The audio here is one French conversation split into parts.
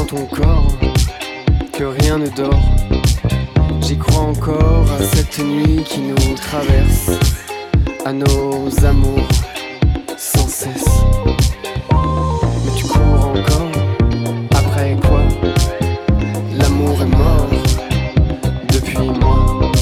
dans ton corps, que rien ne dort. J'y crois encore à cette nuit qui nous traverse, à nos amours sans cesse. Mais tu cours encore, après quoi? L'amour est mort depuis moi.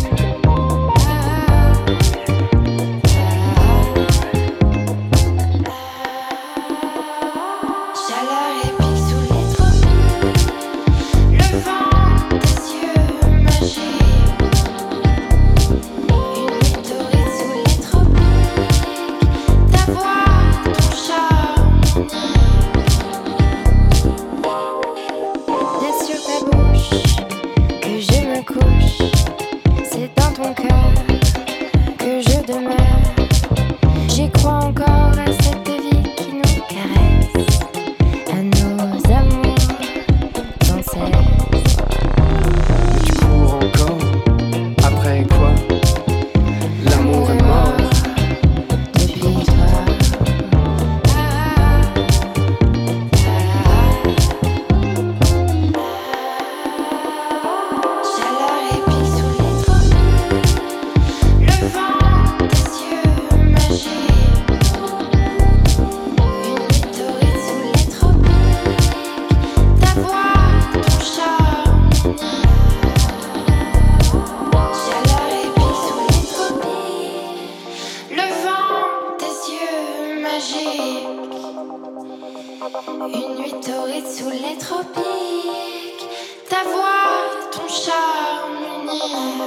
Une nuit torride sous les tropiques, ta voix, ton charme unique,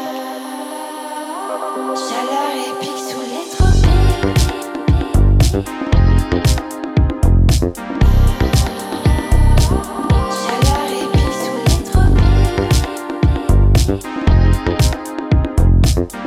chaleur épique sous les tropiques. Chaleur épique sous les tropiques.